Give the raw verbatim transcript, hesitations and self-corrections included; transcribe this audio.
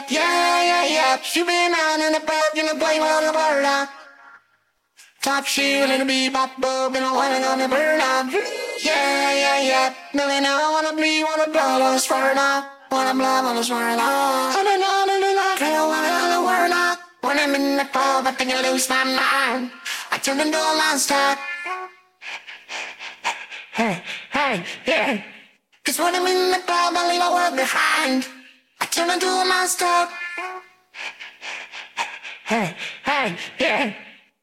yeah, yeah, yeah. She been out in the back in the play on the burner. Top shield in the bebop bub and I wanna on the burner. Yeah, yeah, yeah. No, they know I wanna bleed, wanna blow on the spurner. Wanna blow on the spurner. I don't know, I don't know, I don't wanna on the burner. When I'm in the club, I think I lose my mind. I turn into a monster. Hey, hey, yeah. Cause when I'm in the club, I leave my world behind. I turn into a monster. Hey, hey, yeah.